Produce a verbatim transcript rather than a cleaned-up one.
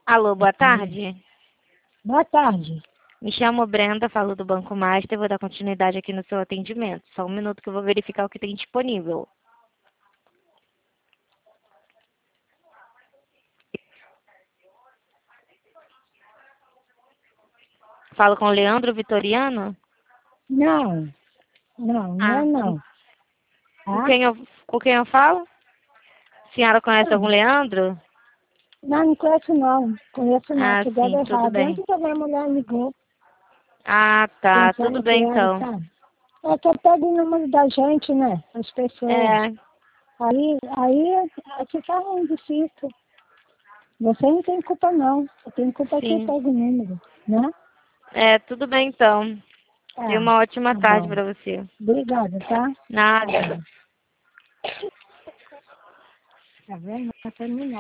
Alô, boa tarde. Boa tarde. Me chamo Brenda, falo do Banco Master, vou dar continuidade aqui no seu atendimento. Só um minuto que eu vou verificar o que tem disponível. Falo com o Leandro Vitoriano? Não, não, não Ah, é não. com Tá? quem eu, com quem eu falo? A senhora conhece algum Não, Leandro? não, não conheço não. Conheço não, Ah, que deve sim, tudo errado. bem. Antes da minha mulher ligou, Ah, tá, tudo pensando que bem era, então. sabe? É que eu pego o número da gente, né? As pessoas. É, Aí, aí, aí fica ruim, difícil. Você não tem culpa não. Você tem culpa que sim. pega o número, né? É, tudo bem então. Tenha Ah, uma ótima tá tarde bom. pra você. Obrigada, tá? Nada. Tá vendo? Vai terminar.